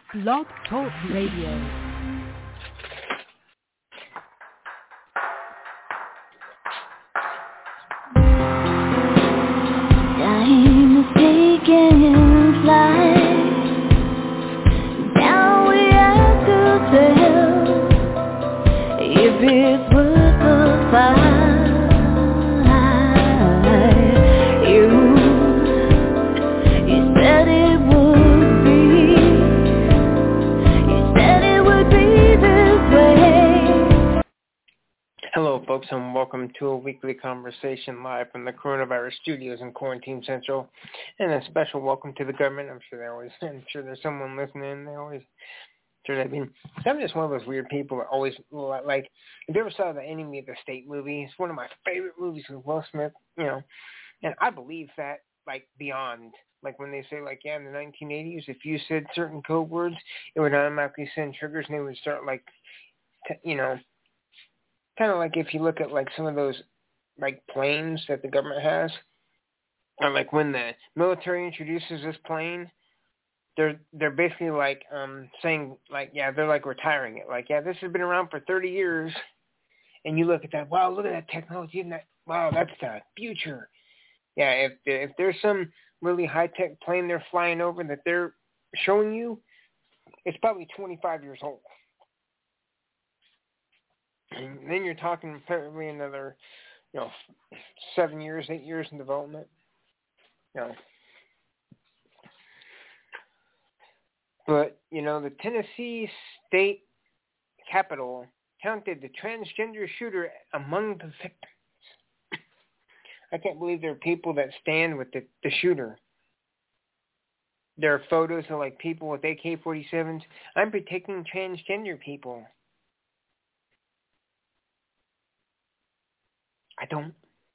Blog Talk Radio. Hello, folks, and welcome to a weekly conversation live from the Coronavirus Studios in Quarantine Central, and a special welcome to the government. I'm sure there's someone listening. I'm just one of those weird people that always like. If you ever saw the Enemy of the State movie, it's one of my favorite movies with Will Smith. And I believe that beyond. Like when they say, in the 1980s, if you said certain code words, it would automatically send triggers, and they would start kind of like if you look at some of those planes that the government has, or when the military introduces this plane, they're basically saying they're retiring it. This has been around for 30 years, and you look at that, wow, look at that technology, and that's the future. Yeah, if there's some really high tech plane they're flying over that they're showing you, it's probably 25 years old. And then you're talking probably another, 7 years, 8 years in development. But, the Tennessee State Capitol counted the transgender shooter among the victims. I can't believe there are people that stand with the shooter. There are photos of people with AK-47s. I'm protecting transgender people. I don't.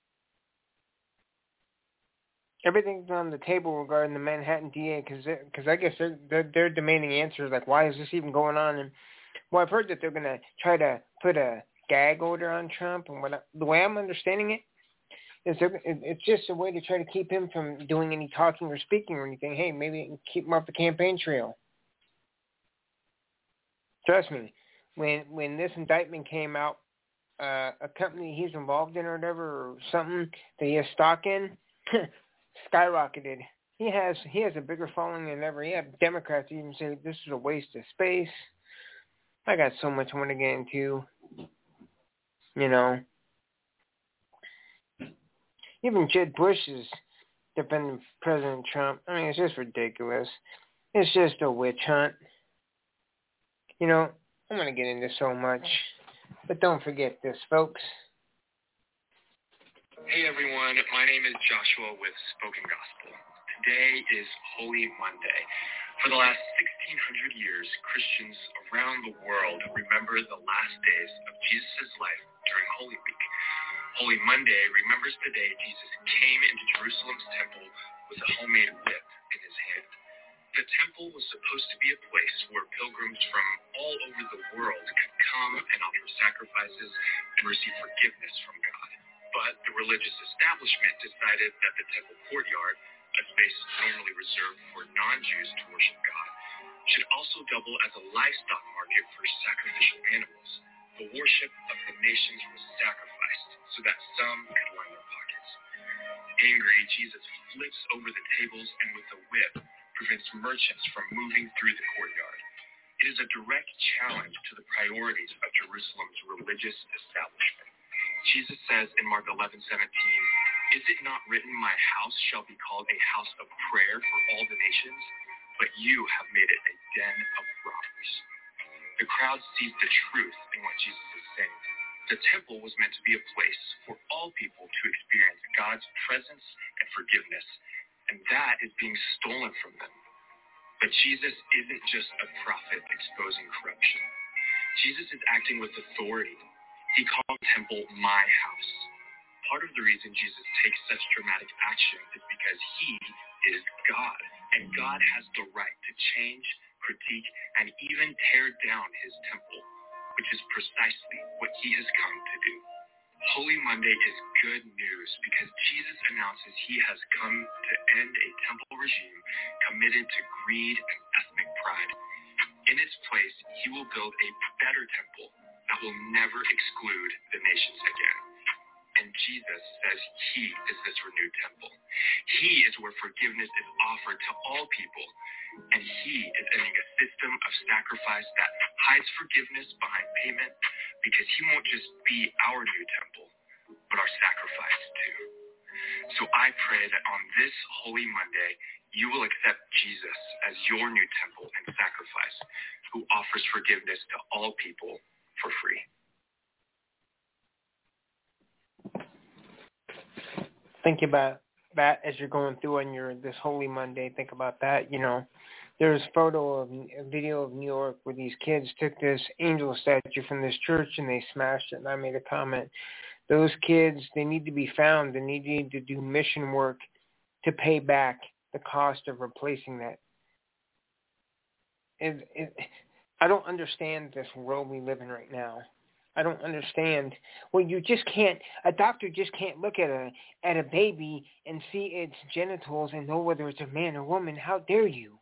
Everything's on the table regarding the Manhattan DA because I guess they're demanding answers why is this even going on? And I've heard that they're going to try to put a gag order on Trump, and the way I'm understanding it is it's just a way to try to keep him from doing any talking or speaking or anything. Hey, maybe it can keep him off the campaign trail. Trust me, when this indictment came out, a company he's involved in or whatever, or something that he has stock in, skyrocketed. He has a bigger following than ever. Yeah, Democrats even say this is a waste of space. I got so much more to get into. Even Jeb Bush is defending President Trump. I mean, it's just ridiculous. It's just a witch hunt. I'm going to get into so much. But don't forget this, folks. Hey everyone, my name is Joshua with Spoken Gospel. Today is Holy Monday. For the last 1,600 years, Christians around the world remember the last days of Jesus' life during Holy Week. Holy Monday remembers the day Jesus came into Jerusalem's temple with a homemade whip in his hand. The temple was supposed to be a place where pilgrims from all over the world could come and offer sacrifices and receive forgiveness from God. But the religious establishment decided that the temple courtyard, a space normally reserved for non-Jews to worship God, should also double as a livestock market for sacrificial animals. The worship of the nations was sacrificed so that some could line their pockets. Angry, Jesus flips over the tables and with a whip prevents merchants from moving through the courtyard. It is a direct challenge to the priorities of Jerusalem's religious establishment. Jesus says in Mark 11:17, "Is it not written, my house shall be called a house of prayer for all the nations? But you have made it a den of robbers." The crowd sees the truth in what Jesus is saying. The temple was meant to be a place for all people to experience God's presence and forgiveness, and that is being stolen from them. But Jesus isn't just a prophet exposing corruption. Jesus is acting with authority. He called the temple my house. Part of the reason Jesus takes such dramatic action is because he is God, and God has the right to change, critique, and even tear down his temple, which is precisely what he has come to do. Holy Monday is good news because Jesus announces he has come to end a temple regime committed to greed and ethnic pride. he will build a better temple that will never exclude the nations again. And Jesus says he is this renewed temple. He is where forgiveness is offered to all people. And he is ending a system of sacrifice that hides forgiveness behind payment, because he won't just be our new temple, but our sacrifice too. So I pray that on this Holy Monday, you will accept Jesus as your new temple and sacrifice, who offers forgiveness to all people for free. Think about that as you're going through on this Holy Monday. Think about that. There's a video of New York where these kids took this angel statue from this church and they smashed it. And I made a comment. Those kids, they need to be found. They need to do mission work to pay back the cost of replacing that. I don't understand this world we live in right now. I don't understand. Well, you just can't. A doctor just can't look at a baby and see its genitals and know whether it's a man or woman. How dare you?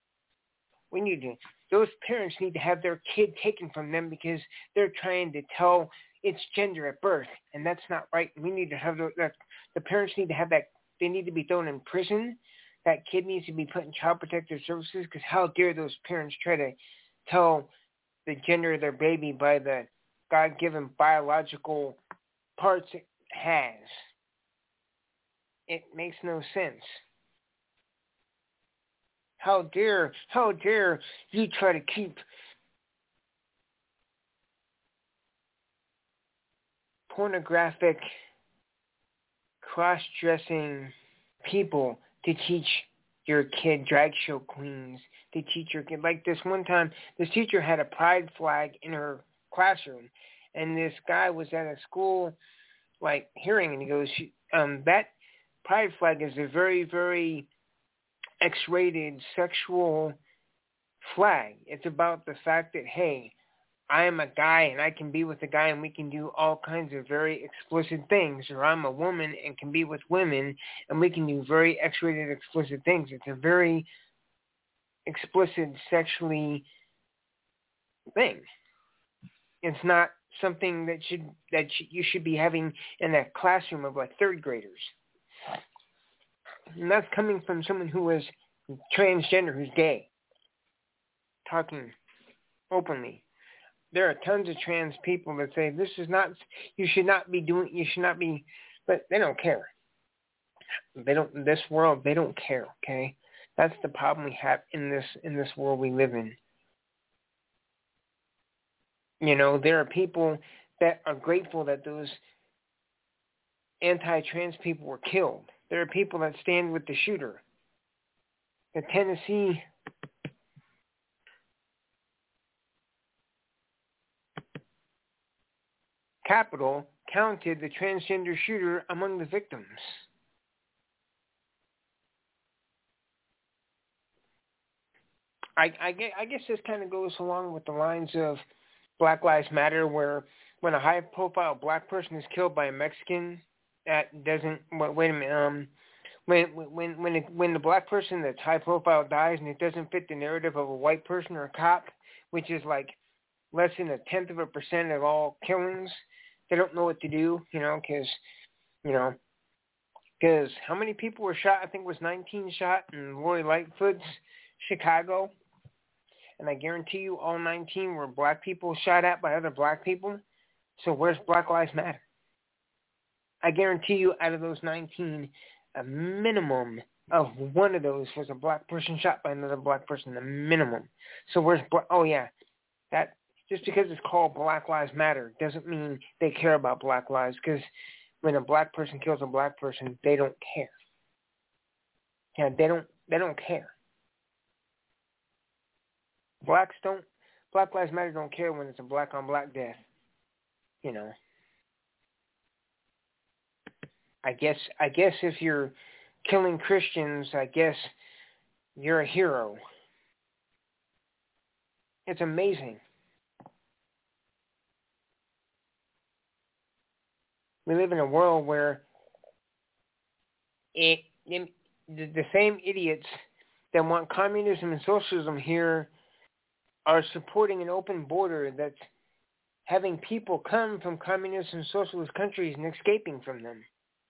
Those parents need to have their kid taken from them because they're trying to tell its gender at birth, and that's not right. We need to have the parents need to have that. They need to be thrown in prison. That kid needs to be put in child protective services, because how dare those parents try to tell the gender of their baby by the God-given biological parts it has. It makes no sense. How dare you try to keep pornographic, cross-dressing people to teach your kid, drag show queens, to teach your kid. Like this one time, this teacher had a pride flag in her classroom, and this guy was at a school, hearing, and he goes, that pride flag is a very, very X-rated sexual flag. It's about the fact that, hey, I am a guy and I can be with a guy and we can do all kinds of very explicit things, or I'm a woman and can be with women and we can do very X-rated explicit things. It's a very explicit sexually thing. It's not something that you should be having in a classroom of third graders. And that's coming from someone who is transgender, who's gay, talking openly. There are tons of trans people that say this is not, you should not be, but they don't care. They don't, in this world, they don't care, okay? That's the problem we have in this world we live in. There are people that are grateful that those anti-trans people were killed. There are people that stand with the shooter. The Tennessee Capitol counted the transgender shooter among the victims. I guess this kind of goes along with the lines of Black Lives Matter, where when a high-profile black person is killed by a Mexican, that doesn't. Wait a minute. When the black person that's high-profile dies and it doesn't fit the narrative of a white person or a cop, which is less than 0.1% of all killings, they don't know what to do. Because how many people were shot? I think it was 19 shot in Lori Lightfoot's Chicago. And I guarantee you all 19 were black people shot at by other black people. So where's Black Lives Matter? I guarantee you out of those 19, a minimum of one of those was a black person shot by another black person, a minimum. So where's that just because it's called Black Lives Matter doesn't mean they care about black lives, because when a black person kills a black person, they don't care. Yeah, they don't care. Black Lives Matter don't care when it's a black on black death. I guess if you're killing Christians, I guess you're a hero. It's amazing. We live in a world where the same idiots that want communism and socialism here are supporting an open border that's having people come from communist and socialist countries and escaping from them.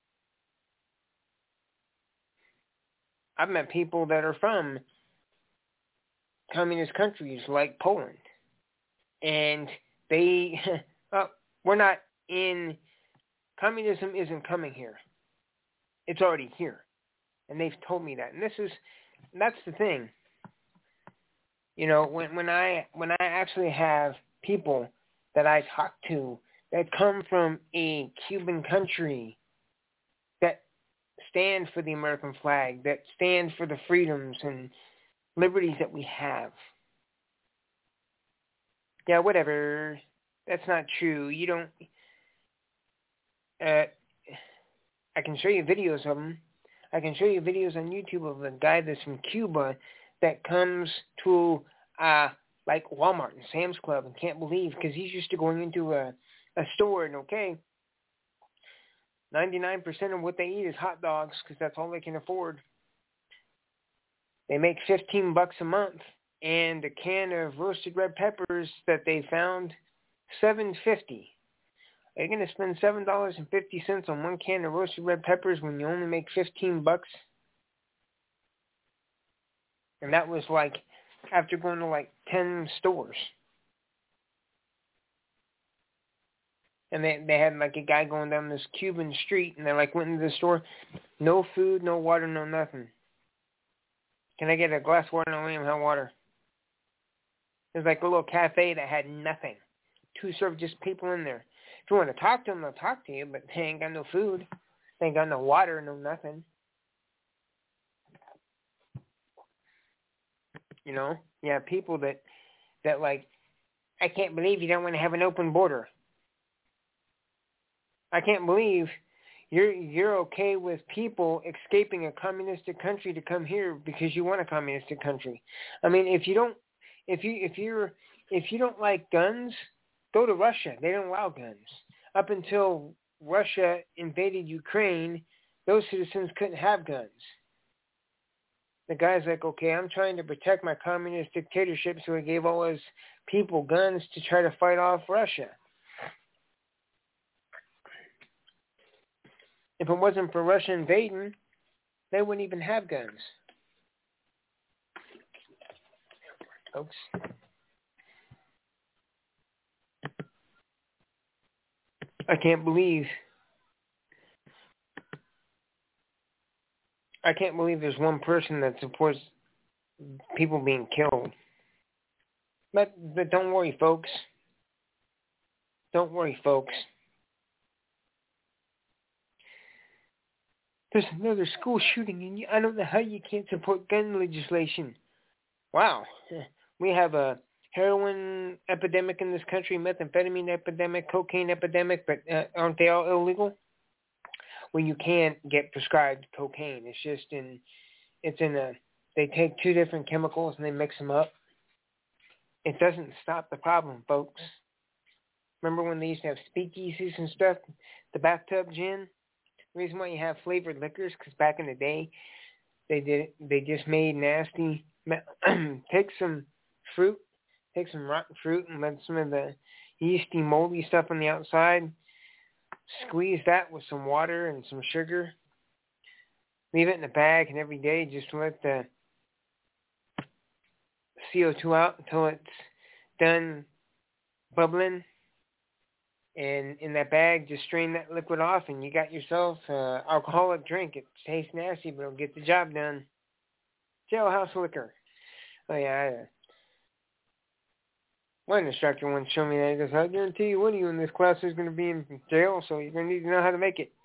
I've met people that are from communist countries like Poland, and they, we're not in, communism isn't coming here. It's already here. And they've told me that. And that's the thing. You know, when I actually have people that I talk to that come from a Cuban country that stand for the American flag, that stand for the freedoms and liberties that we have. Yeah, whatever. That's not true. You don't... I can show you videos of them. I can show you videos on YouTube of a guy that's from Cuba that comes to like Walmart and Sam's Club and can't believe, because he's used to going into a store and 99% of what they eat is hot dogs because that's all they can afford. They make $15 a month, and a can of roasted red peppers that they found, $7.50. Are you going to spend $7.50 on one can of roasted red peppers when you only make $15? And that was like after going to like 10 stores. And they had like a guy going down this Cuban street, and they like went into the store, no food, no water, no nothing. Can I get a glass of water? No, we don't have water. There's like a little cafe that had nothing. 2 served just people in there. If you want to talk to them, they'll talk to you, but they ain't got no food. They ain't got no water, no nothing. You know? Yeah, people that like, I can't believe you don't want to have an open border. I can't believe you're okay with people escaping a communistic country to come here because you want a communistic country. I mean, if you don't like guns, go to Russia. They don't allow guns. Up until Russia invaded Ukraine, those citizens couldn't have guns. The guy's like, okay, I'm trying to protect my communist dictatorship, so he gave all his people guns to try to fight off Russia. If it wasn't for Russia invading, they wouldn't even have guns. Folks. I can't believe there's one person that supports people being killed. But don't worry, folks. Don't worry, folks. There's another school shooting, and I don't know how you can't support gun legislation. Wow. We have a heroin epidemic in this country, methamphetamine epidemic, cocaine epidemic, but aren't they all illegal? Well, you can't get prescribed cocaine. They take 2 different chemicals and they mix them up. It doesn't stop the problem, folks. Remember when they used to have speakeasies and stuff? The bathtub gin? The reason why you have flavored liquors, because back in the day, they just made nasty. Take some rotten fruit, and let some of the yeasty, moldy stuff on the outside. Squeeze that with some water and some sugar. Leave it in a bag, and every day just let the CO2 out until it's done bubbling. And in that bag, just strain that liquid off, and you got yourself an alcoholic drink. It tastes nasty, but it'll get the job done. Jailhouse liquor. Oh, yeah. One instructor once showed me that. He goes, I guarantee you one of you in this class is going to be in jail, so you're going to need to know how to make it.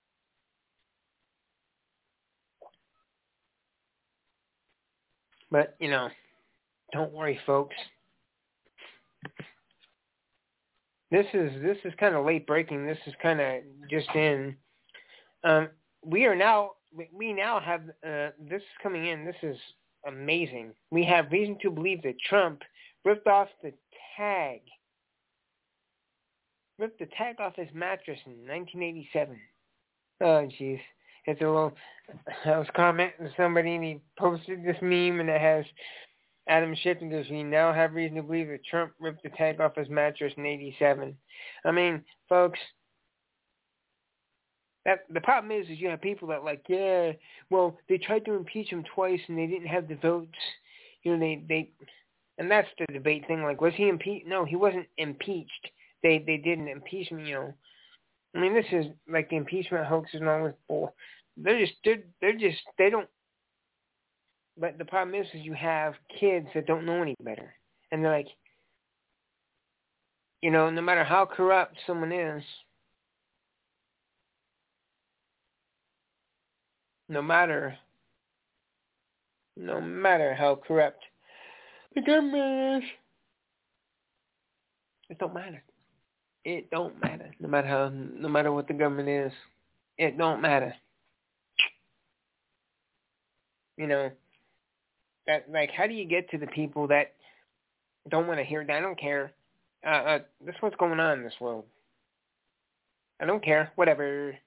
But, don't worry, folks. This is kind of late breaking. This is kind of just in. We now have, this is coming in. This is amazing. We have reason to believe that Trump ripped the tag off his mattress in 1987. Oh, jeez. I was commenting to somebody, and he posted this meme, and it has Adam Shifting goes, we now have reason to believe that Trump ripped the tag off his mattress in '87. I mean, folks, the problem is you have people that well, they tried to impeach him twice and they didn't have the votes. They and that's the debate thing. Like, was he impeached? No, he wasn't impeached. They did an impeachment. I mean, this is like the impeachment hoaxes and all this bull. They don't. But the problem is you have kids that don't know any better, and they're like, no matter how corrupt someone is. No matter how corrupt the government is, it don't matter. It don't matter. No matter what the government is, it don't matter. That, like, how do you get to the people that don't want to hear that? I don't care. This is what's going on in this world. I don't care. Whatever.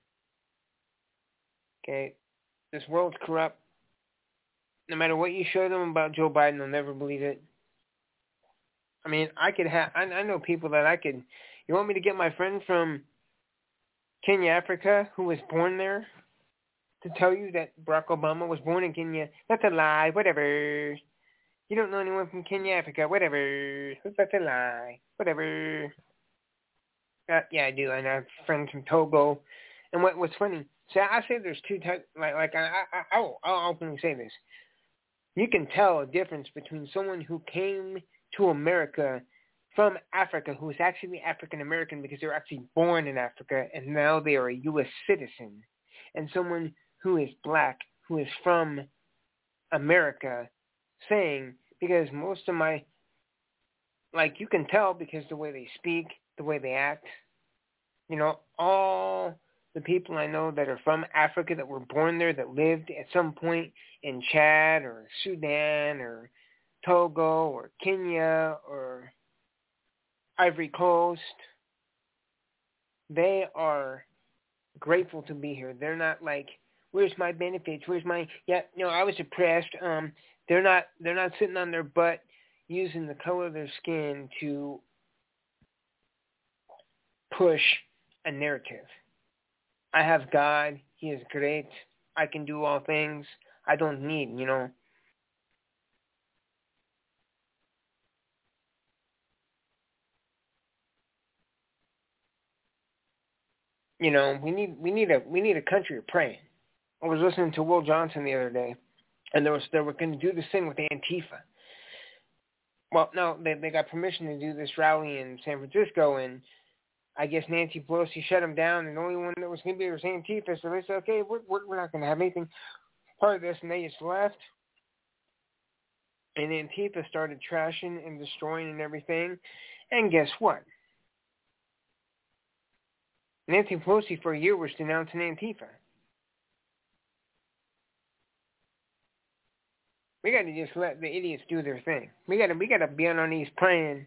Okay. This world's corrupt. No matter what you show them about Joe Biden, they'll never believe it. I mean, I know people that I could. You want me to get my friend from Kenya, Africa, who was born there, to tell you that Barack Obama was born in Kenya? That's a lie. Whatever. You don't know anyone from Kenya, Africa. Whatever. That's a lie. Whatever. Yeah, I do. And I have friends from Togo. And what's funny? So I say there's two types. I'll openly say this. You can tell a difference between someone who came to America from Africa, who is actually African American because they were actually born in Africa and now they are a U.S. citizen, and someone who is black, who is from America, saying, because most of my, you can tell because the way they speak, the way they act, all the people I know that are from Africa that were born there, that lived at some point in Chad or Sudan or Togo or Kenya or Ivory Coast, they are grateful to be here. They're not like, where's my benefits? Where's my, I was oppressed. They're not sitting on their butt using the color of their skin to push a narrative. I have God. He is great. I can do all things. I don't need, we need a country of praying. I was listening to Will Johnson the other day, and they were going to do this thing with Antifa. Well, no, they got permission to do this rally in San Francisco, and I guess Nancy Pelosi shut them down, and the only one that was going to be was Antifa. So they said, okay, we're not going to have anything part of this, and they just left. And Antifa started trashing and destroying and everything. And guess what? Nancy Pelosi for a year was denouncing Antifa. We got to just let the idiots do their thing. We got to be on our knees praying.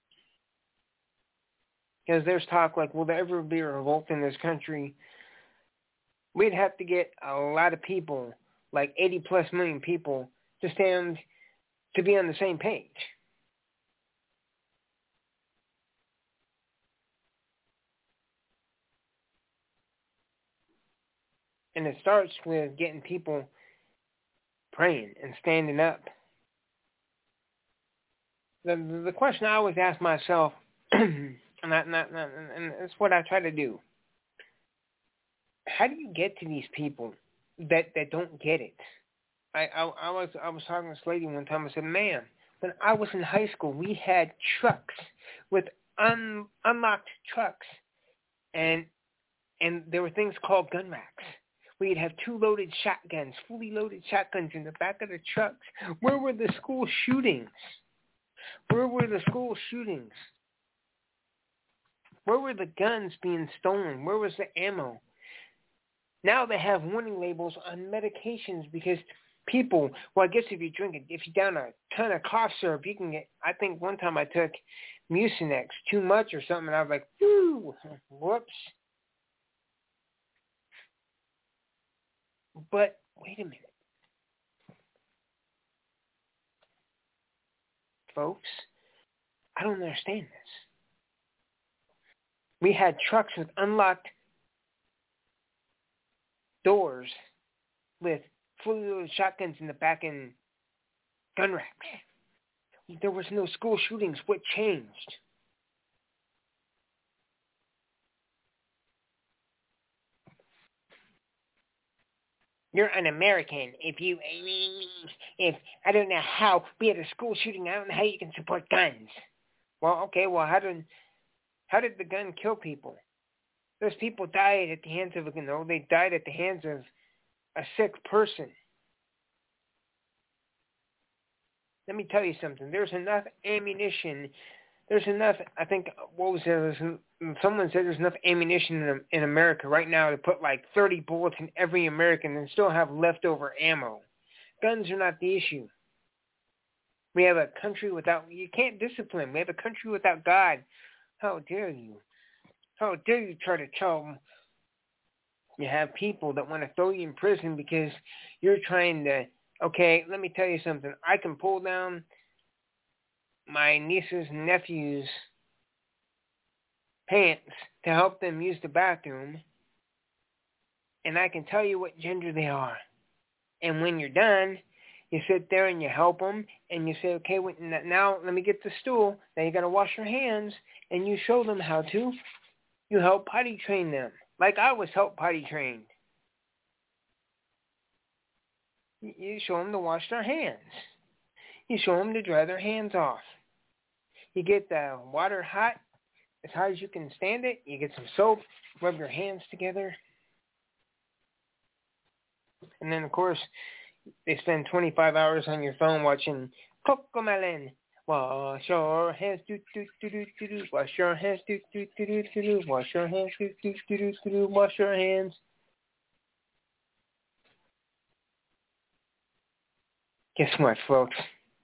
Because there's talk like, will there ever be a revolt in this country? We'd have to get a lot of people, like 80 plus million people, to be on the same page. And it starts with getting people praying and standing up. The question I always ask myself, and it's what I try to do. How do you get to these people that don't get it? I was talking to this lady one time. I said, "Ma'am, when I was in high school, we had trucks with unlocked trucks, and there were things called gun racks. We'd have fully loaded shotguns in the back of the trucks. Where were the school shootings? Where were the school shootings? Where were the guns being stolen? Where was the ammo? Now they have warning labels on medications because people, well, I guess if you down a ton of cough syrup, you can get, I think one time I took Mucinex too much or something, and I was like, ooh, whoops. But wait a minute. folks. I don't understand this. We had trucks with unlocked doors with fully loaded shotguns in the back and gun racks. There was no school shootings. What changed? You're an American. If I don't know how we had a school shooting, I don't know how you can support guns. Well, okay. Well, how did the gun kill people? Those people died at the hands of they died at the hands of a sick person. Let me tell you something. There's enough ammunition. There's enough. I think someone said there's enough ammunition in America right now to put like 30 bullets in every American and still have leftover ammo. Guns are not the issue. We have a country without. You can't discipline. We have a country without God. How dare you? How dare you try to tell them you have people that want to throw you in prison because you're trying to. Okay, let me tell you something. I can pull down my nieces and nephews' pants to help them use the bathroom, and I can tell you what gender they are. And when you're done, you sit there and you help them, and you say, okay, now let me get the stool. Now you got to wash your hands, and you show them how to. You help potty train them, like I was help potty trained. You show them to wash their hands. You show them to dry their hands off. You get the water hot, as hot as you can stand it. You get some soap, rub your hands together. And then, of course, they spend 25 hours on your phone watching Cocomelon. Wash your hands, do, do, do, do, do, do. Wash your hands, do, do, do, do, do, do. Wash your hands, do, do, do, do, do, do. Wash your hands. Guess what, folks?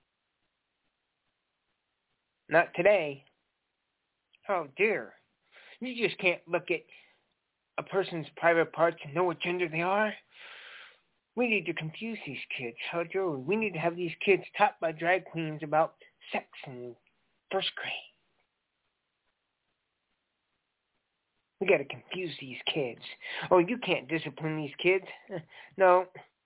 Not today. Oh, dear. You just can't look at a person's private parts and know what gender they are. We need to confuse these kids. How dare we? We need to have these kids taught by drag queens about sex in first grade. We got to confuse these kids. Oh, you can't discipline these kids. No.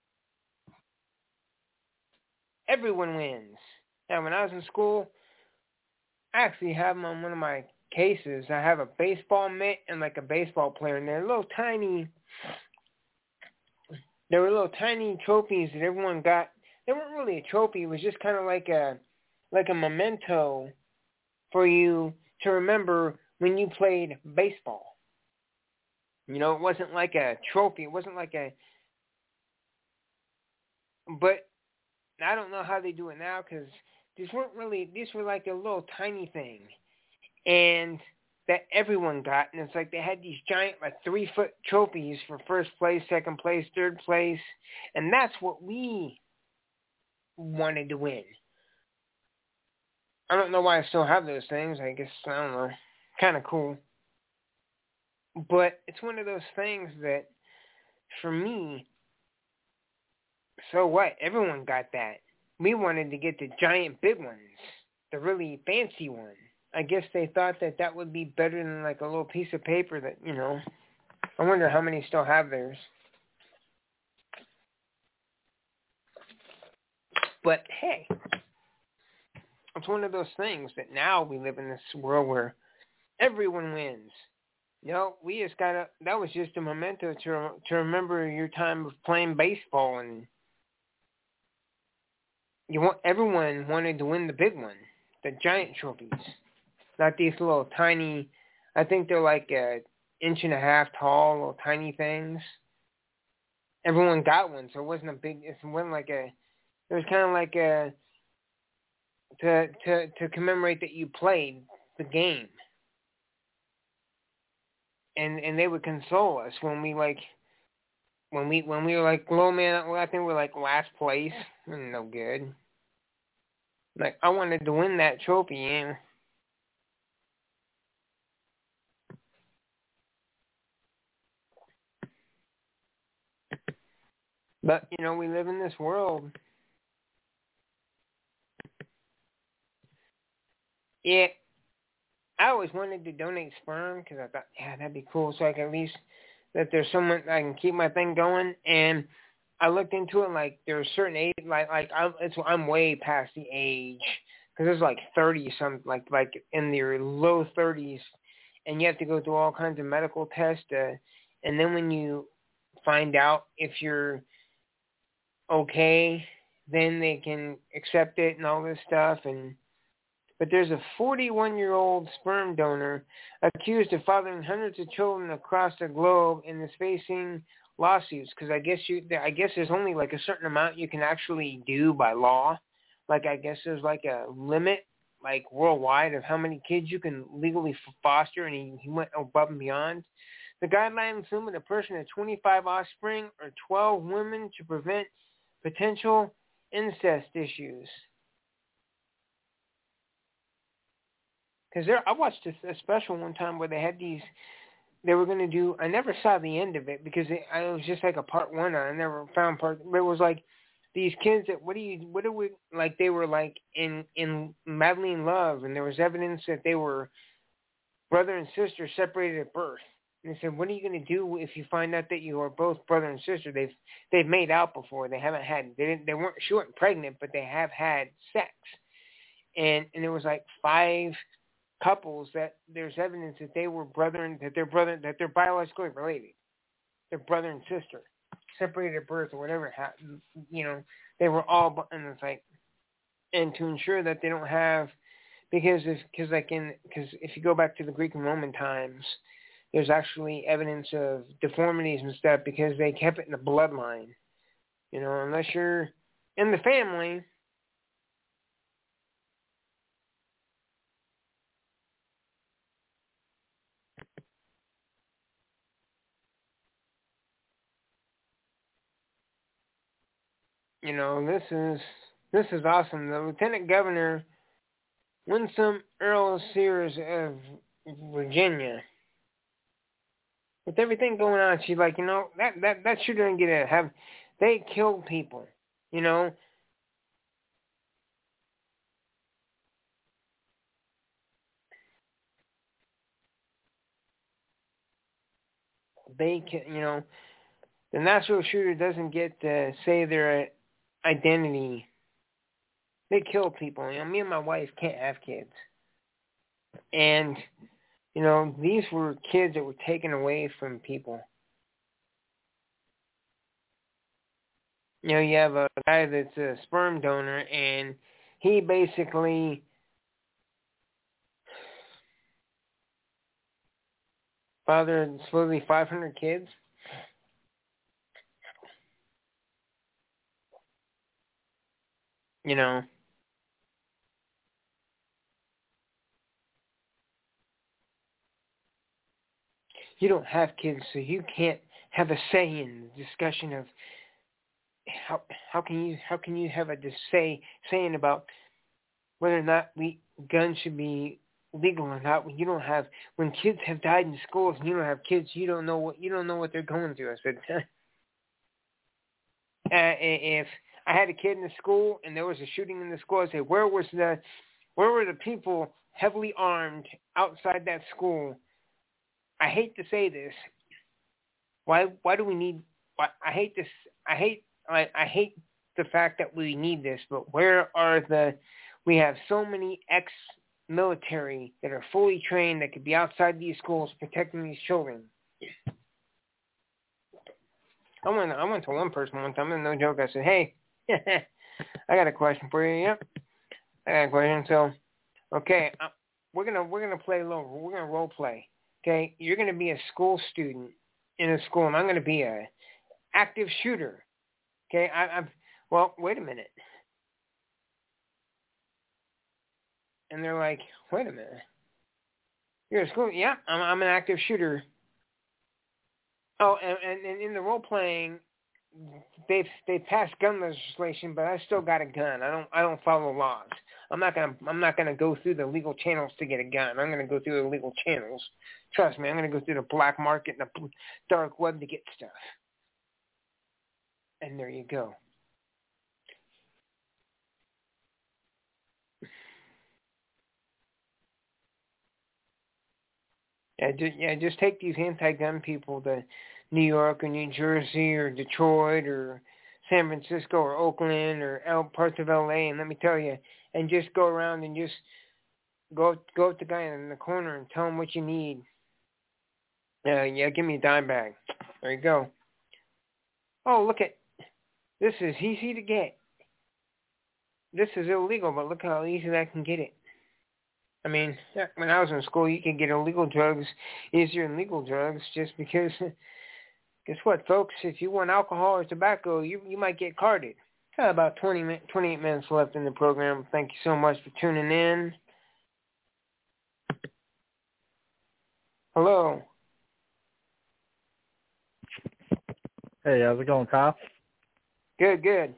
Everyone wins. Now, when I was in school, I actually have them on one of my cases. I have a baseball mitt and like a baseball player, and they're little tiny. There were little tiny trophies that everyone got. They weren't really a trophy. It was just kind of like a memento for you to remember when you played baseball. You know, it wasn't like a trophy. It wasn't like a. But I don't know how they do it now because these were like a little tiny thing. And that everyone got, and it's like they had these giant, like 3-foot trophies for first place, second place, third place, and that's what we wanted to win. I don't know why I still have those things. I guess, I don't know, kind of cool. But it's one of those things that, for me, so what? Everyone got that. We wanted to get the giant big ones, the really fancy one. I guess they thought that would be better than like a little piece of paper that, I wonder how many still have theirs. But hey, it's one of those things that now we live in this world where everyone wins. We just that was just a memento to remember your time of playing baseball, and everyone wanted to win the big one, the giant trophies. Not these little tiny, I think they're like 1.5 inches tall, little tiny things. Everyone got one, so it wasn't a big, it wasn't like it was kind of like to commemorate that you played the game. And they would console us when we were like low man, I think we were like last place. No good. Like, I wanted to win that trophy, yeah. But, we live in this world Yeah, I always wanted to donate sperm because I thought, yeah, that'd be cool. So I can at least that there's someone I can keep my thing going. And I looked into it. Like there's certain age, I'm way past the age because it's like 30 something, like in your low 30s, and you have to go through all kinds of medical tests. And then when you find out if you're okay, then they can accept it and all this stuff. But there's a 41-year-old sperm donor accused of fathering hundreds of children across the globe and is facing lawsuits because I guess there's only like a certain amount you can actually do by law. Like I guess there's like a limit, like worldwide, of how many kids you can legally foster, and he went above and beyond. The guidelines limit a person to 25 offspring or 12 women to prevent potential incest issues. Because I watched a special one time where they had they were going to do, I never saw the end of it because it was just like a part one. I never found part, but it was like these kids that, they were like in madly in love, and there was evidence that they were brother and sister separated at birth. And they said, what are you going to do if you find out that you are both brother and sister? They've made out before. They weren't pregnant, but they have had sex. And there was like 5 couples that there's evidence that they were that they're biologically related. They're brother and sister, separated at birth or whatever. They were all, and it's like, and to ensure that they don't have, because if you go back to the Greek and Roman times, there's actually evidence of deformities and stuff because they kept it in the bloodline. Unless you're in the family. This is awesome. The Lieutenant Governor, Winsome Earl Sears of Virginia, with everything going on, she's like, that shouldn't they killed people, the natural shooter doesn't get to say their identity. They kill people. Me and my wife can't have kids. And, these were kids that were taken away from people. You have a guy that's a sperm donor, and he basically fathered supposedly 500 kids. You don't have kids, so you can't have a say in the discussion of how can you have a saying about whether or not guns should be legal or not when kids have died in schools and you don't have kids, you don't know what they're going through. I said, if I had a kid in the school and there was a shooting in the school, I said, where were the people heavily armed outside that school? I hate to say this. Why do we need? I hate this. I hate the fact that we need this. But where are we have so many ex-military that are fully trained that could be outside these schools protecting these children. I went to one person one time, and no joke, I said, hey, I got a question for you. Yep, I got a question. So, okay, we're gonna play a little. We're gonna role play. Okay, you're gonna be a school student in a school, and I'm gonna be a active shooter. Okay, well, wait a minute. And they're like, wait a minute. You're a school? Yeah, I'm an active shooter. Oh, and in the role playing, they passed gun legislation, but I still got a gun. I don't follow laws. I'm not gonna go through the legal channels to get a gun. I'm gonna go through the legal channels. Trust me, I'm gonna go through the black market and the dark web to get stuff. And there you go. Just take these anti-gun people to New York or New Jersey or Detroit or San Francisco or Oakland or parts of LA, and let me tell you, and just go around and just go with the guy in the corner and tell him what you need. Give me a dime bag. There you go. Oh, look at this is easy to get. This is illegal, but look how easy I can get it. I mean, when I was in school, you could get illegal drugs easier than legal drugs just because, guess what, folks? If you want alcohol or tobacco, you might get carded. Got about 28 minutes left in the program. Thank you so much for tuning in. Hello. Hey, how's it going, Kyle? Good.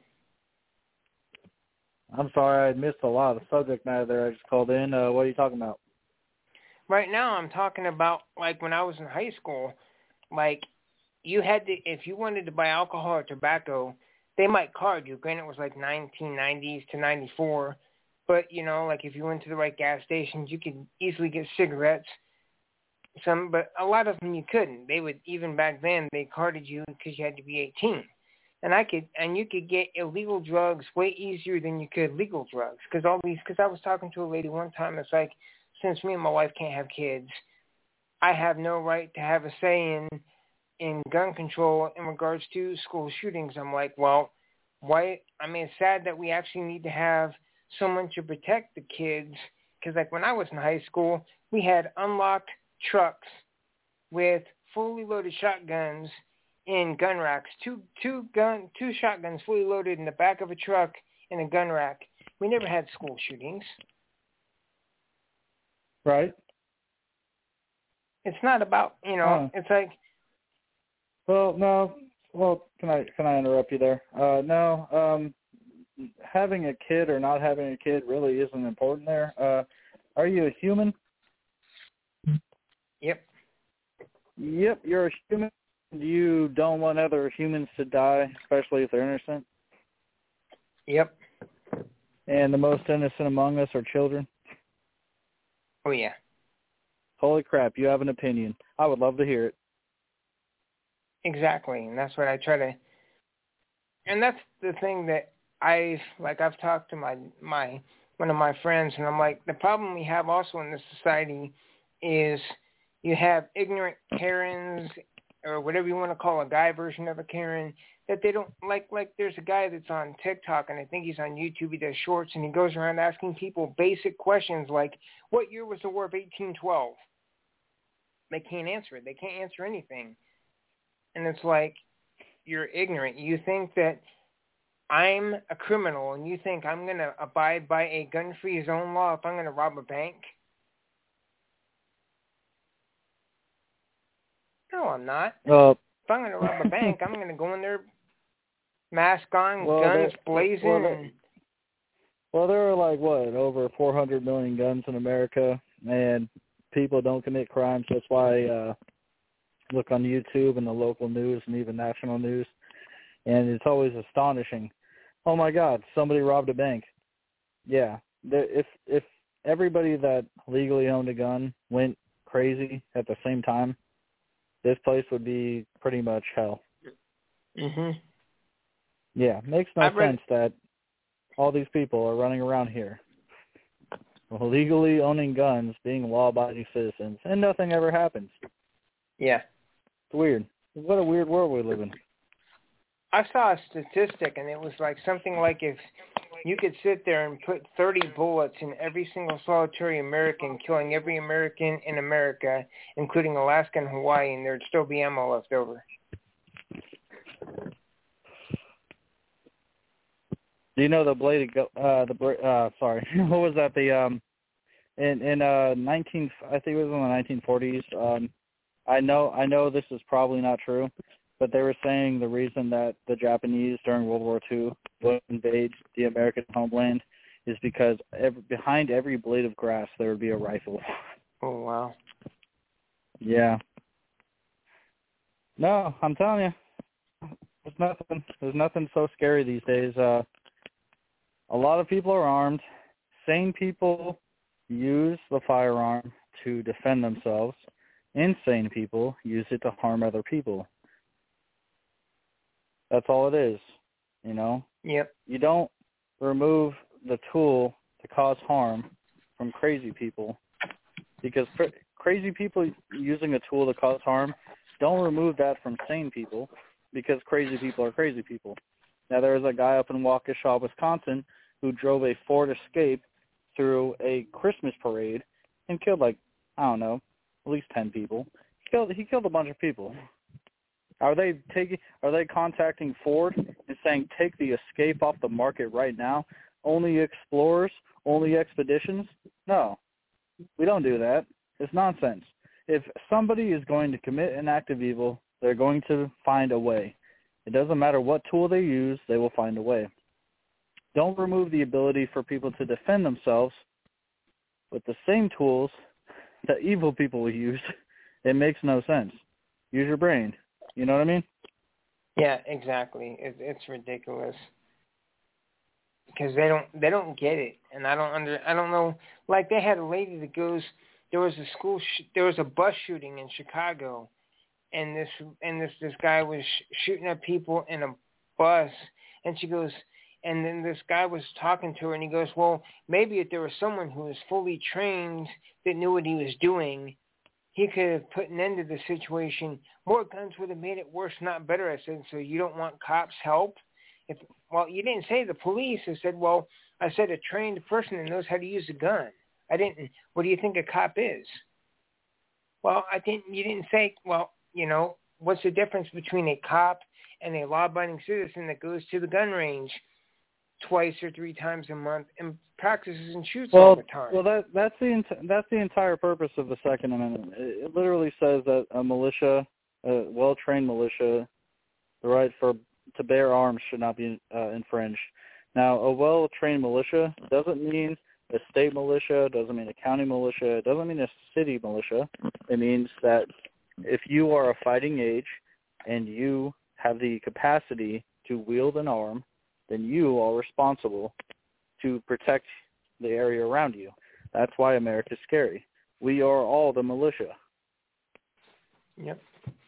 I'm sorry I missed a lot of the subject matter there. I just called in. What are you talking about? Right now I'm talking about, like, when I was in high school, like, you had to, if you wanted to buy alcohol or tobacco, they might card you. Granted, it was like 1990s to 94, but, like, if you went to the right gas stations, you could easily get cigarettes. But a lot of them you couldn't. They would, even back then, they carded you because you had to be 18. And you could get illegal drugs way easier than you could legal drugs. Because I was talking to a lady one time. It's like, since me and my wife can't have kids, I have no right to have a say in gun control in regards to school shootings. I'm like, well, why? I mean, it's sad that we actually need to have someone to protect the kids. Because, like, when I was in high school, we had unlocked trucks with fully loaded shotguns in gun racks, two shotguns fully loaded in the back of a truck in a gun rack. We never had school shootings. Right. It's not about, it's like. Well, no. Well, can I interrupt you there? No. Having a kid or not having a kid really isn't important there. Are you a human? Yep. Yep, you're a human. You don't want other humans to die, especially if they're innocent. Yep. And the most innocent among us are children. Oh, yeah. Holy crap, you have an opinion. I would love to hear it. Exactly, and that's what I try to. And that's the thing that I've talked to one of my friends, and I'm like, the problem we have also in this society is you have ignorant Karens, or whatever you want to call a guy version of a Karen, that they don't like there's a guy that's on TikTok, and I think he's on YouTube, he does shorts, and he goes around asking people basic questions like, what year was the War of 1812? They can't answer it. They can't answer anything. And it's like, you're ignorant. You think that I'm a criminal, and you think I'm going to abide by a gun-free zone law if I'm going to rob a bank? No, I'm not. If I'm going to rob a bank, I'm going to go in there, mask on, guns blazing. There are over 400 million guns in America, and people don't commit crimes. That's why look on YouTube and the local news and even national news, and it's always astonishing. Oh my God, somebody robbed a bank. Yeah, if everybody that legally owned a gun went crazy at the same time, this place would be pretty much hell. Mhm. Yeah, makes no sense that all these people are running around here legally owning guns, being law-abiding citizens, and nothing ever happens. Yeah. It's weird. What a weird world we live in. I saw a statistic, and it was like something like if you could sit there and put 30 bullets in every single solitary American, killing every American in America, including Alaska and Hawaii, and there'd still be ammo left over. Do you know the bladed? Sorry, what was that? In 19, I think it was in the 1940s. I know this is probably not true, but they were saying the reason that the Japanese during World War II would invade the American homeland is because behind every blade of grass there would be a rifle. Oh, wow. Yeah. No, I'm telling you, there's nothing so scary these days. A lot of people are armed. Sane people use the firearm to defend themselves, insane people use it to harm other people. That's all it is, you know? Yep. You don't remove the tool to cause harm from crazy people, because crazy people using a tool to cause harm don't remove that from sane people, because crazy people are crazy people. Now, there was a guy up in Waukesha, Wisconsin, who drove a Ford Escape through a Christmas parade and killed, like, I don't know, at least 10 people. He killed a bunch of people. Are they contacting Ford and saying, take the Escape off the market right now? Only Explorers? Only Expeditions? No. We don't do that. It's nonsense. If somebody is going to commit an act of evil, they're going to find a way. It doesn't matter what tool they use, they will find a way. Don't remove the ability for people to defend themselves with the same tools that evil people will use. It makes no sense. Use your brain. You know what I mean? Yeah, exactly. It's ridiculous because they don't get it, and I don't know. Like, they had a lady that goes, there was a bus shooting in Chicago, and this guy was shooting at people in a bus, and she goes, and then this guy was talking to her, and he goes, well, maybe if there was someone who was fully trained that knew what he was doing, he could have put an end to the situation. More guns would have made it worse, not better. I said, so you don't want cops' help? Well, you didn't say the police. I said, well, I said a trained person that knows how to use a gun. I didn't. What do you think a cop is? Well, you didn't say, well, you know, what's the difference between a cop and a law-abiding citizen that goes to the gun range twice or three times a month and practices and shoots all the time? Well, that's the entire purpose of the Second Amendment. It literally says that a militia, a well-trained militia, the right to bear arms should not be infringed. Now, a well-trained militia doesn't mean a state militia, doesn't mean a county militia, doesn't mean a city militia. It means that if you are a fighting age and you have the capacity to wield an arm, then you are responsible to protect the area around you. That's why America's scary. We are all the militia. Yep.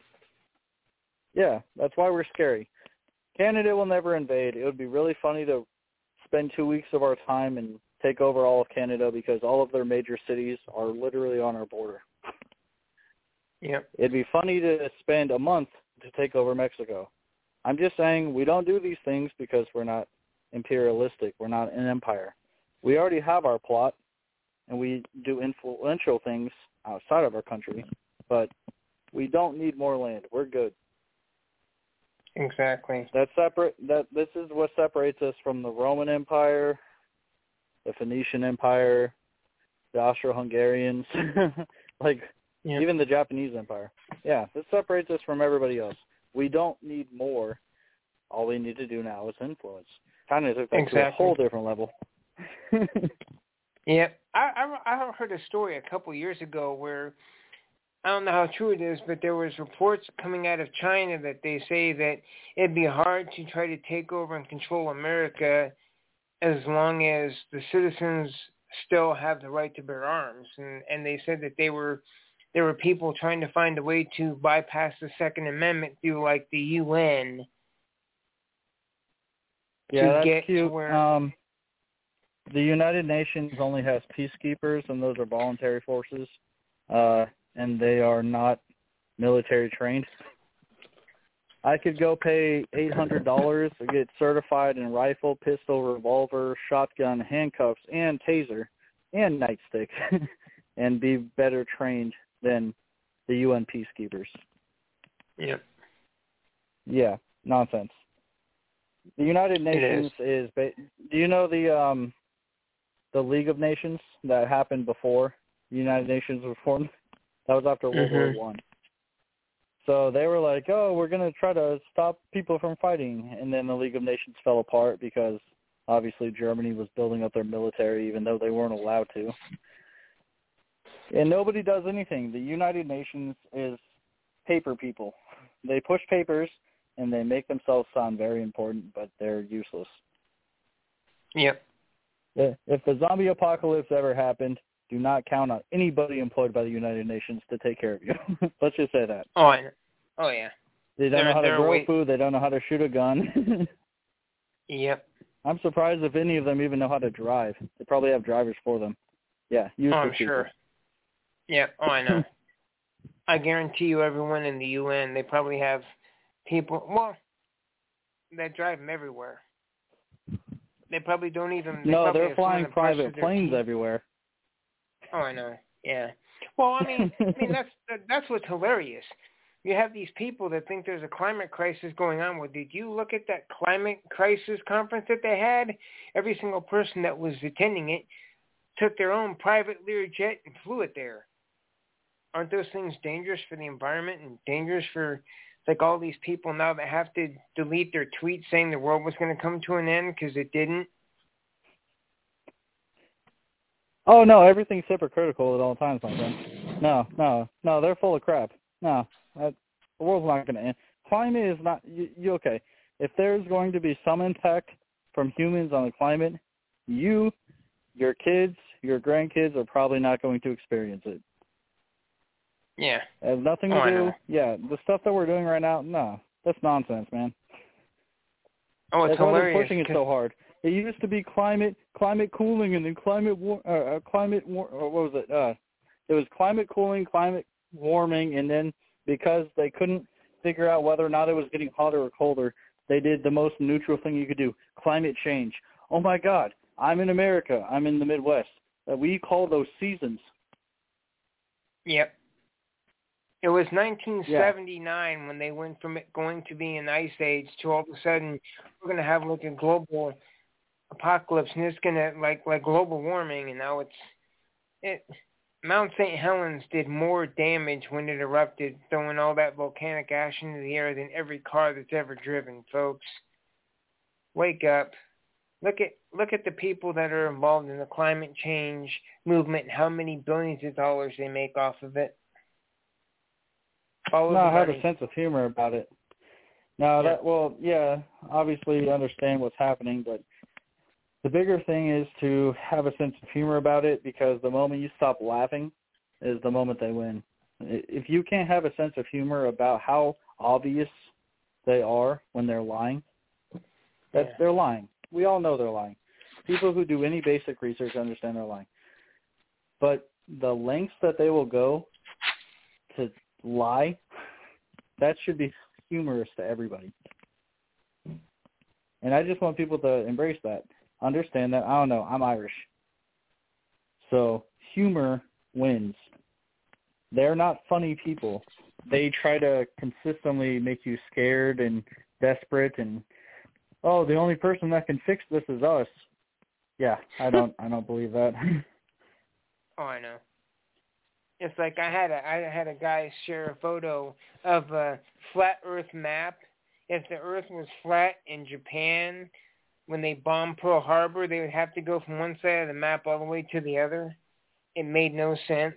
Yeah, that's why we're scary. Canada will never invade. It would be really funny to spend 2 weeks of our time and take over all of Canada because all of their major cities are literally on our border. Yep. It'd be funny to spend a month to take over Mexico. I'm just saying we don't do these things because we're not imperialistic. We're not an empire. We already have our plot, and we do influential things outside of our country, but we don't need more land. We're good. Exactly. This is what separates us from the Roman Empire, the Phoenician Empire, the Austro-Hungarians, even the Japanese Empire. Yeah, this separates us from everybody else. We don't need more. All we need to do now is influence. Kind of took that to a whole different level. Yeah, I heard a story a couple years ago where, I don't know how true it is, but there was reports coming out of China that they say that it'd be hard to try to take over and control America as long as the citizens still have the right to bear arms. And they said that there were people trying to find a way to bypass the Second Amendment through, like, the UN. Yeah, that's cute. The United Nations only has peacekeepers, and those are voluntary forces, and they are not military trained. I could go pay $800 to get certified in rifle, pistol, revolver, shotgun, handcuffs, and taser, and nightstick, and be better trained than the UN peacekeepers. Yep. Yeah, nonsense. The United Nations is do you know the League of Nations that happened before the United Nations was formed? That was after World War I. So they were like, oh, we're going to try to stop people from fighting. And then the League of Nations fell apart because obviously Germany was building up their military even though they weren't allowed to. And nobody does anything. The United Nations is paper people. They push papers and they make themselves sound very important, but they're useless. Yep. If the zombie apocalypse ever happened, do not count on anybody employed by the United Nations to take care of you. Let's just say that. Oh, I know. Oh, yeah. They don't know how to grow food. They don't know how to shoot a gun. Yep. I'm surprised if any of them even know how to drive. They probably have drivers for them. Yeah, I'm sure. Yeah, I know. I guarantee you everyone in the UN, they probably have people, that drive them everywhere. They probably don't even... No, they're flying private planes everywhere. Oh, I know. Yeah. Well, I mean that's what's hilarious. You have these people that think there's a climate crisis going on. Well, did you look at that climate crisis conference that they had? Every single person that was attending it took their own private Learjet and flew it there. Aren't those things dangerous for the environment and dangerous for like all these people now that have to delete their tweets saying the world was going to come to an end because it didn't? Oh, no, everything's hypocritical at all times, my friend. No, they're full of crap. No, the world's not going to end. Climate is not, you okay. If there's going to be some impact from humans on the climate, you, your kids, your grandkids are probably not going to experience it. Yeah. It has nothing to do. Yeah, the stuff that we're doing right now, no, that's nonsense, man. Oh, it's that's hilarious. Why they're pushing it so hard. It used to be climate cooling, and then what was it? It was climate cooling, climate warming, and then because they couldn't figure out whether or not it was getting hotter or colder, they did the most neutral thing you could do: climate change. Oh my God, I'm in America. I'm in the Midwest. We call those seasons. Yep. It was 1979 when they went from it going to be an ice age to all of a sudden we're going to have like a global apocalypse, and it's going to like global warming, and now Mount St. Helens did more damage when it erupted, throwing all that volcanic ash into the air than every car that's ever driven, folks. Wake up. Look at the people that are involved in the climate change movement and how many billions of dollars they make off of it. I have a sense of humor about it. Obviously understand what's happening, but the bigger thing is to have a sense of humor about it, because the moment you stop laughing is the moment they win. If you can't have a sense of humor about how obvious they are when they're lying, they're lying. We all know they're lying. People who do any basic research understand they're lying. But the lengths that they will go to lie, that should be humorous to everybody. And I just want people to embrace that. Understand that, I don't know, I'm Irish. So humor wins. They're not funny people. They try to consistently make you scared and desperate and, the only person that can fix this is us. Yeah, I don't believe that. Oh, I know. It's like I had a guy share a photo of a flat Earth map. If the Earth was flat in Japan, when they bombed Pearl Harbor, they would have to go from one side of the map all the way to the other. It made no sense.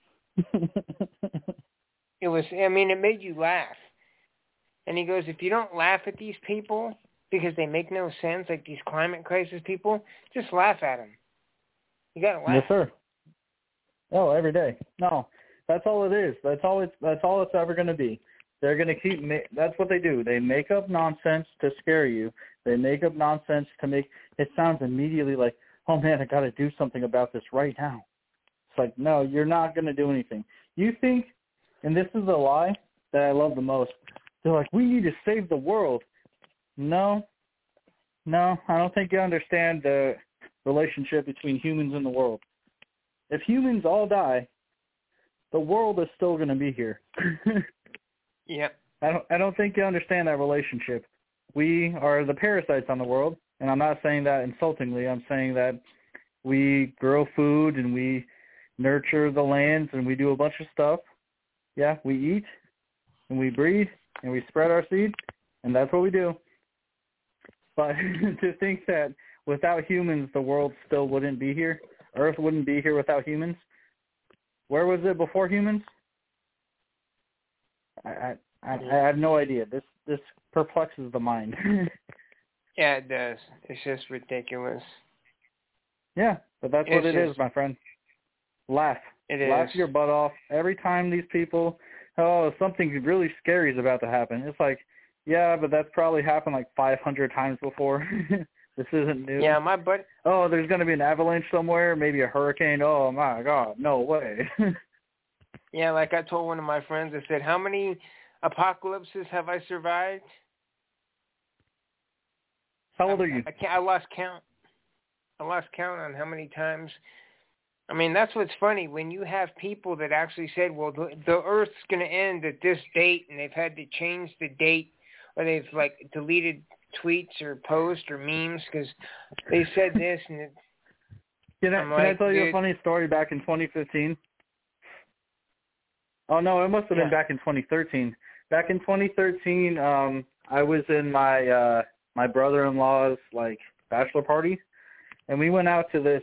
It made you laugh. And he goes, if you don't laugh at these people because they make no sense, like these climate crisis people, just laugh at them. You got to laugh. Yes, sir. Oh, every day. No, that's all it is. That's all it's ever going to be. They're going to keep. That's what they do. They make up nonsense to scare you. They make up nonsense to make it sounds immediately like, oh man, I got to do something about this right now. It's like, no, you're not going to do anything. You think, and this is a lie that I love the most. They're like, we need to save the world. No, I don't think you understand the relationship between humans and the world. If humans all die, the world is still going to be here. Yep. I don't think you understand that relationship. We are the parasites on the world, and I'm not saying that insultingly. I'm saying that we grow food and we nurture the lands and we do a bunch of stuff. Yeah, we eat and we breed and we spread our seed, and that's what we do. But to think that without humans the world still wouldn't be here, Earth wouldn't be here without humans. Where was it before humans? I have no idea. This perplexes the mind. Yeah, it does. It's just ridiculous. Yeah, but that's what it is, my friend. Laugh. It is. Laugh your butt off every time these people, something really scary is about to happen. It's like, yeah, but that's probably happened like 500 times before. This isn't new. Yeah, my buddy. Oh, there's going to be an avalanche somewhere, maybe a hurricane. Oh, my God, no way. Yeah, like I told one of my friends, I said, how many apocalypses have I survived? How old are you? I lost count. I lost count on how many times. I mean, that's what's funny. When you have people that actually said, well, the Earth's going to end at this date, and they've had to change the date, or they've, like, deleted tweets or posts or memes because they said this. And Can I tell you a funny story back in 2015? Oh, no, it must have been back in 2013. Back in 2013, I was in my my brother-in-law's, like, bachelor party, and we went out to this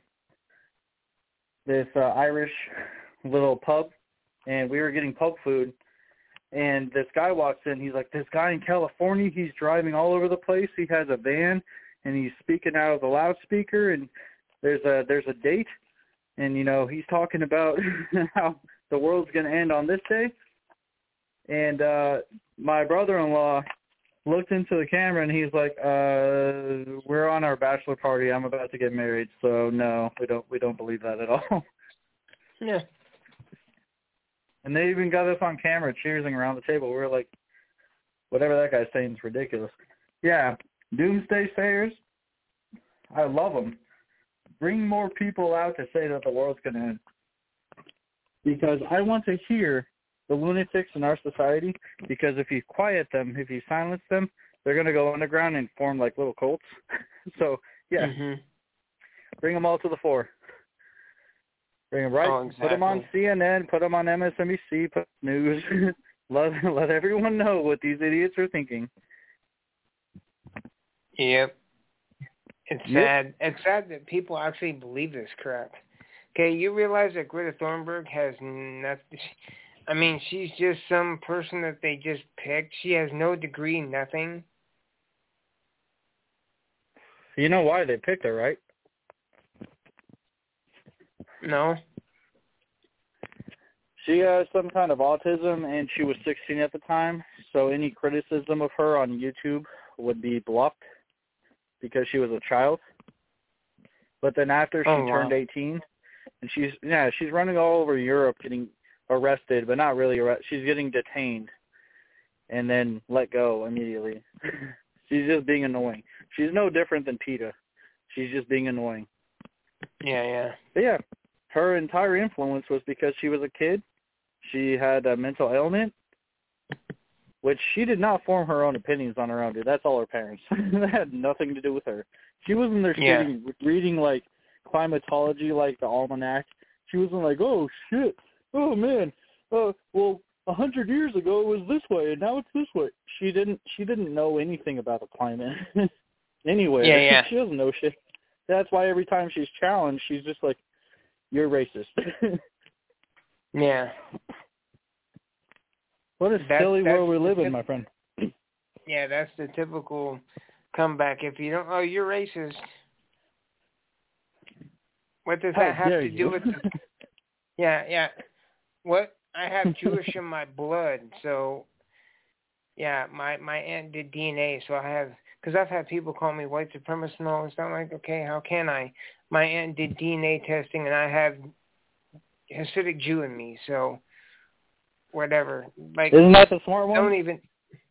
Irish little pub, and we were getting pub food, and this guy walks in. He's like, this guy in California, he's driving all over the place. He has a van, and he's speaking out of the loudspeaker, and there's a date, and, you know, he's talking about how the world's going to end on this day. And my brother-in-law looked into the camera, and he's like, we're on our bachelor party. I'm about to get married, so no, we don't believe that at all. Yeah. And they even got us on camera cheersing around the table. We were like, whatever that guy's saying is ridiculous. Yeah, doomsday sayers, I love them. Bring more people out to say that the world's going to end. Because I want to hear the lunatics in our society, because if you quiet them, if you silence them, they're going to go underground and form like little cults. So, yeah, Bring them all to the fore. Bring them right. Exactly. Put them on CNN, put them on MSNBC, put news. let everyone know what these idiots are thinking. Yep. It's sad. It's sad that people actually believe this crap. Okay, you realize that Greta Thunberg has nothing. I mean, she's just some person that they just picked. She has no degree, nothing. You know why they picked her, right? No. She has some kind of autism, and she was 16 at the time, so any criticism of her on YouTube would be blocked because she was a child. But then after she turned 18, and she's running all over Europe getting arrested, but not really arrested. She's getting detained and then let go immediately. She's just being annoying. She's no different than PETA. She's just being annoying. Yeah. But yeah, her entire influence was because she was a kid. She had a mental ailment, which she did not form her own opinions on her own, dude. That's all her parents. That had nothing to do with her. She wasn't there sitting, reading, like, climatology, like the almanac. She wasn't like, oh, shit. Oh, man. Well, 100 years ago it was this way, and now it's this way. She didn't know anything about the climate. Anyway, yeah. She doesn't know shit. That's why every time she's challenged, she's just like, you're racist. Yeah. What a silly world we live in, my friend. Yeah, that's the typical comeback. If you don't, you're racist. What does that have to do with the... Yeah. What? I have Jewish in my blood, so... Yeah, my aunt did DNA, so I have... Because I've had people call me white supremacist and all this. I'm like, okay, how can I? My aunt did DNA testing, and I have Hasidic Jew in me, so... Whatever. Like, isn't that the smart one? Don't even...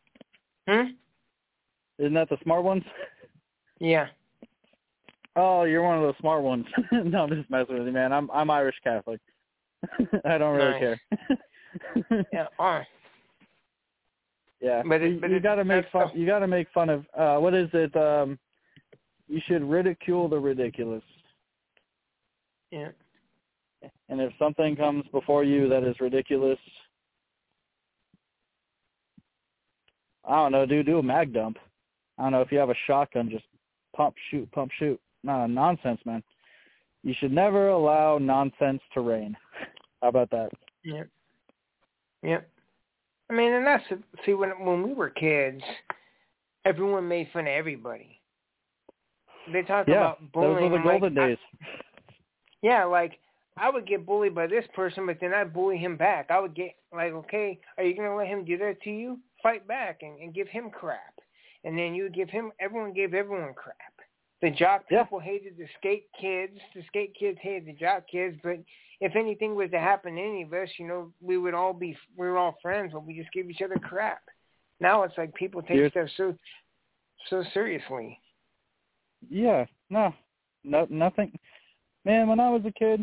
Isn't that the smart ones? Yeah. Oh, you're one of those smart ones. No, I'm just messing with you, man. I'm Irish Catholic. I don't really care. Yeah. Yeah. But you got to make fun. You got to make fun of what is it? You should ridicule the ridiculous. Yeah. And if something comes before you that is ridiculous, I don't know, dude, do a mag dump. I don't know, if you have a shotgun, just pump, shoot. No, nonsense, man. You should never allow nonsense to reign. How about that? Yeah. I mean, and that's, see, when we were kids, everyone made fun of everybody. They talk about bullying. Those were the golden days. Yeah, like I would get bullied by this person, but then I'd bully him back. I would get like, okay, are you going to let him do that to you? Fight back and give him crap. And then you would give him, everyone gave everyone crap. The jock people hated the skate kids. The skate kids hated the jock kids. But if anything was to happen to any of us, we were all friends, but we just gave each other crap. Now it's like people take stuff so seriously. Yeah, no, nothing. Man, when I was a kid,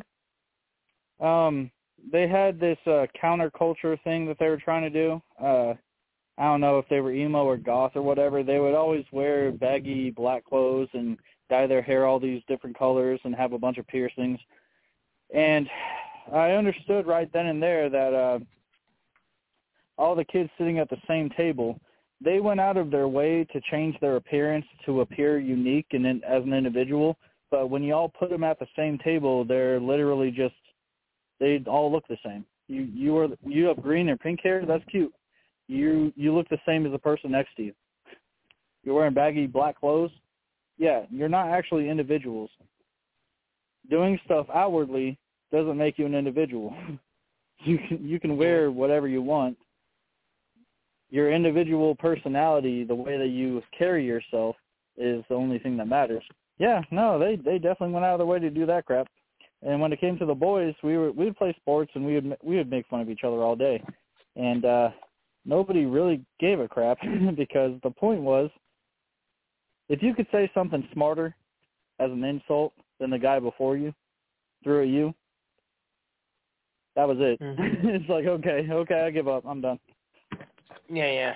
they had this counterculture thing that they were trying to do. I don't know if they were emo or goth or whatever. They would always wear baggy black clothes and dye their hair all these different colors and have a bunch of piercings. And I understood right then and there that all the kids sitting at the same table, they went out of their way to change their appearance to appear unique and as an individual. But when you all put them at the same table, they're literally just, they all look the same. You have green or pink hair, that's cute. You look the same as the person next to you. You're wearing baggy black clothes. Yeah, you're not actually individuals. Doing stuff outwardly doesn't make you an individual. You can wear whatever you want. Your individual personality, the way that you carry yourself, is the only thing that matters. Yeah, no, they definitely went out of their way to do that crap. And when it came to the boys, we'd play sports and we would make fun of each other all day. And nobody really gave a crap because the point was, if you could say something smarter as an insult than the guy before you threw at you, that was it. Mm-hmm. It's like, okay, I give up. I'm done. Yeah.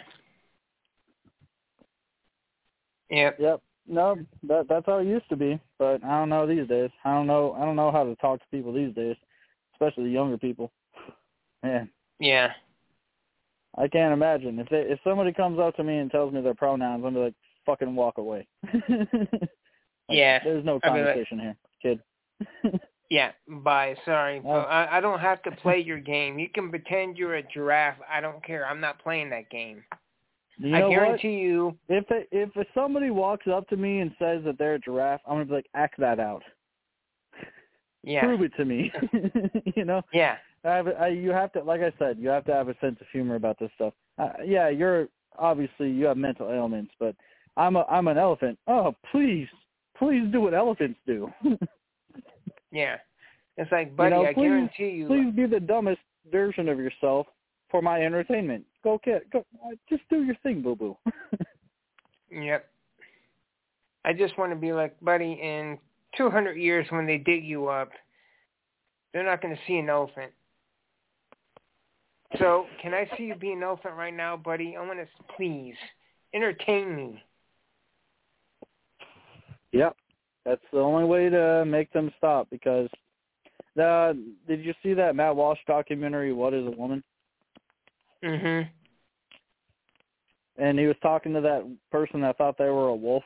Yep. No, that's how it used to be, but I don't know these days. I don't know how to talk to people these days, especially the younger people. Man. Yeah. I can't imagine. If somebody comes up to me and tells me their pronouns, I'm like, fucking walk away. Yeah. There's no conversation here, kid. Yeah, bye. Sorry. I don't have to play your game. You can pretend you're a giraffe. I don't care. I'm not playing that game. You know I guarantee you. If somebody walks up to me and says that they're a giraffe, I'm going to be like, act that out. Yeah. Prove it to me. You know? Yeah. You have to, like I said, you have to have a sense of humor about this stuff. Yeah, you have mental ailments, but I'm an elephant. Oh, please do what elephants do. Yeah. It's like, buddy, I guarantee you. Please be the dumbest version of yourself for my entertainment. Go, kid. Go. Just do your thing, boo-boo. Yep. I just want to be like, buddy, in 200 years when they dig you up, they're not going to see an elephant. So, can I see you be an elephant right now, buddy? I want to, please, entertain me. Yep. That's the only way to make them stop because did you see that Matt Walsh documentary, What is a Woman? Mm-hmm. And he was talking to that person that thought they were a wolf.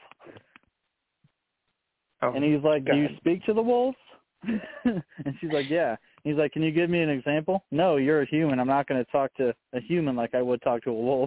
Oh, and he's like, God. Do you speak to the wolves? And she's like, yeah. He's like, can you give me an example? No, you're a human. I'm not going to talk to a human like I would talk to a wolf.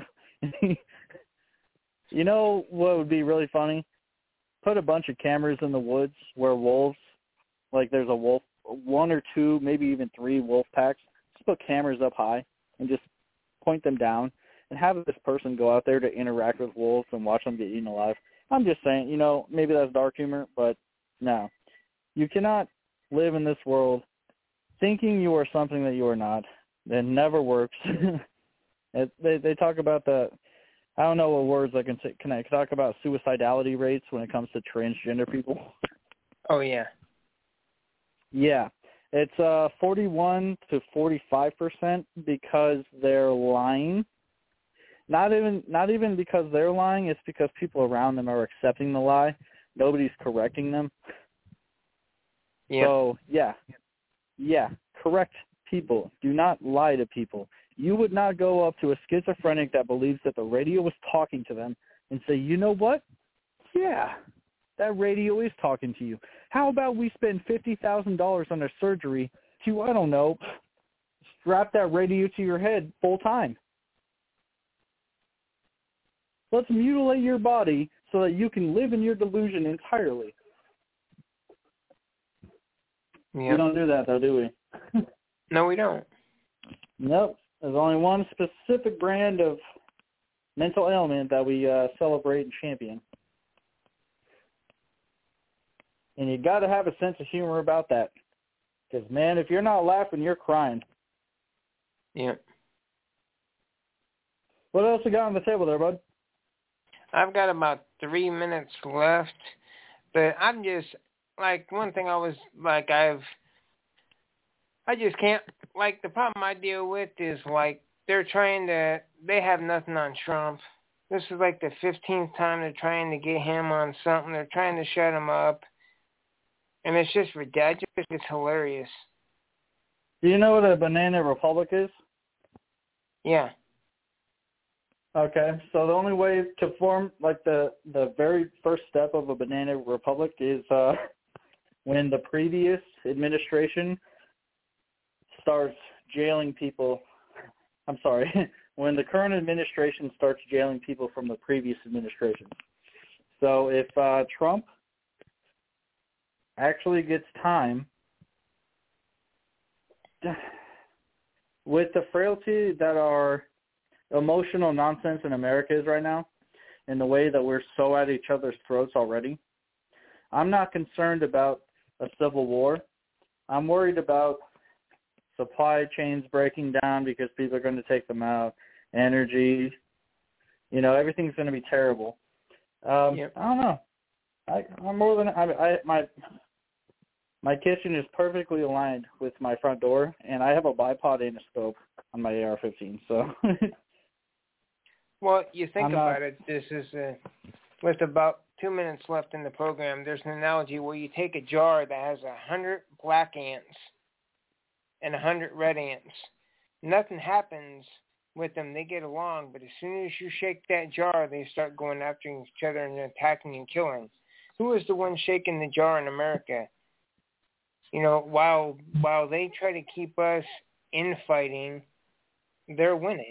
You know what would be really funny? Put a bunch of cameras in the woods where wolves, like there's a wolf, 1 or 2, maybe even 3 wolf packs. Just put cameras up high and just point them down and have this person go out there to interact with wolves and watch them get eaten alive. I'm just saying, maybe that's dark humor, but no. You cannot live in this world thinking you are something that you are not. That never works. They talk about I don't know what words I can say. Can I talk about suicidality rates when it comes to transgender people? Oh, yeah. Yeah. It's 41 to 45% because they're lying. Not even because they're lying. It's because people around them are accepting the lie. Nobody's correcting them. Yeah. So, yeah, correct people. Do not lie to people. You would not go up to a schizophrenic that believes that the radio was talking to them and say, you know what? Yeah, that radio is talking to you. How about we spend $50,000 on a surgery to, I don't know, strap that radio to your head full time? Let's mutilate your body so that you can live in your delusion entirely. Yep. We don't do that, though, do we? No, we don't. Nope. There's only one specific brand of mental ailment that we celebrate and champion. And you got to have a sense of humor about that. Because, man, if you're not laughing, you're crying. Yep. What else we got on the table there, bud? I've got about 3 minutes left, but I'm just, like, one thing I was, like, I just can't, like, the problem I deal with is, like, they have nothing on Trump. This is, like, the 15th time they're trying to get him on something. They're trying to shut him up. And it's just ridiculous. It's hilarious. Do you know what a banana republic is? Yeah. Okay, so the only way to form, like, the very first step of a banana republic is when the previous administration starts jailing people. I'm sorry, when the current administration starts jailing people from the previous administration. So if Trump actually gets time, with the frailty that our emotional nonsense in America is right now, and the way that we're so at each other's throats already, I'm not concerned about a civil war. I'm worried about supply chains breaking down because people are going to take them out, energy, everything's going to be terrible. Yep. I don't know. I'm more than my kitchen is perfectly aligned with my front door, and I have a bipod and a scope on my AR-15. So, well, you think about it. This is with about 2 minutes left in the program. There's an analogy where you take a jar that has 100 black ants and 100 red ants. Nothing happens with them. They get along, but as soon as you shake that jar, they start going after each other and attacking and killing. Who is the one shaking the jar in America? While they try to keep us infighting, they're winning.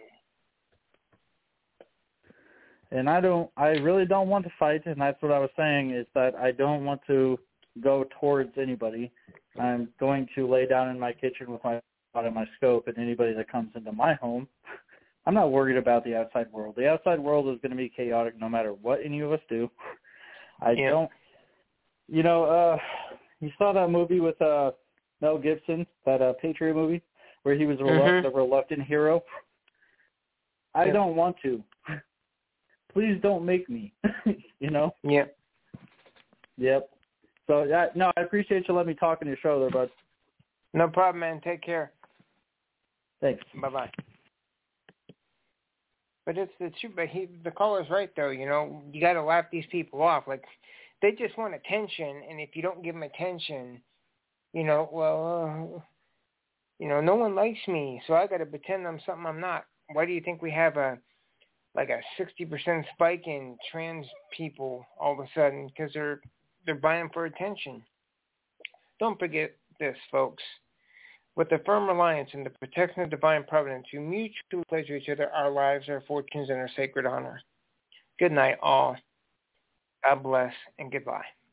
And I really don't want to fight, and that's what I was saying, is that I don't want to go towards anybody. I'm going to lay down in my kitchen with my bipod and my scope, and anybody that comes into my home, I'm not worried about the outside world. The outside world is going to be chaotic no matter what any of us do. You saw that movie with Mel Gibson, that Patriot movie, where he was the reluctant hero? I don't want to. Please don't make me, Yep. Yep. So, I appreciate you letting me talk on your show there, bud. No problem, man. Take care. Thanks. Bye-bye. But it's the truth. But the caller's right, though. You got to laugh these people off. Like, they just want attention, and if you don't give them attention, no one likes me, so I got to pretend I'm something I'm not. Why do you think we have a 60% spike in trans people all of a sudden? Because they're buying for attention. Don't forget this, folks. With a firm reliance in the protection of divine providence, we mutually pledge to each other our lives, our fortunes, and our sacred honor. Good night, all. God bless, and goodbye.